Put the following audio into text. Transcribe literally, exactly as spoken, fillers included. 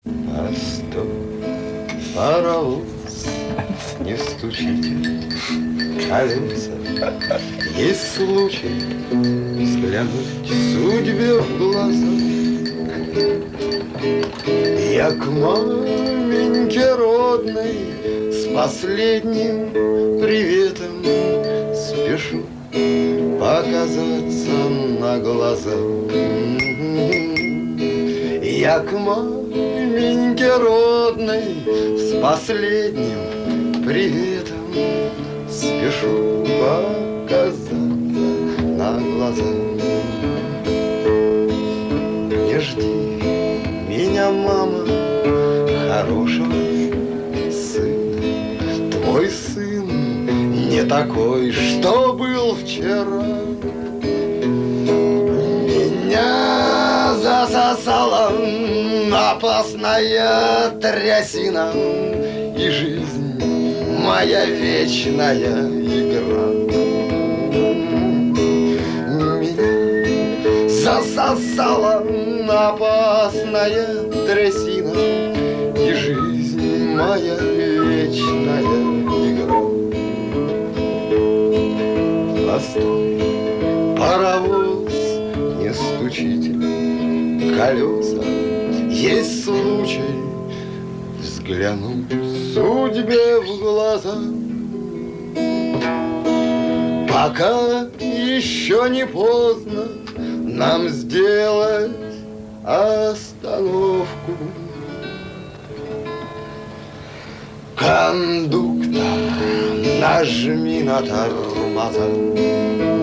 Постой, паровоз, не стучите колеса. Есть случай взглянуть судьбе в глаза. Я к маменьке родной с последним приветом спешу показаться на глаза. Я к маменьке родной с последним приветом спешу показаться на глаза. Не жди меня, мама, хорошего сына. Твой сын не такой, что был вчера. Меня засосала опасная трясина, и жизнь моя вечная игра. Меня засосала опасная трясина, и жизнь моя вечная игра. Постой, паровоз, не стучите колеса. Есть случай взглянуть судьбе в глаза. Пока еще не поздно нам сделать остановку. Кондуктор, нажми на тормоза.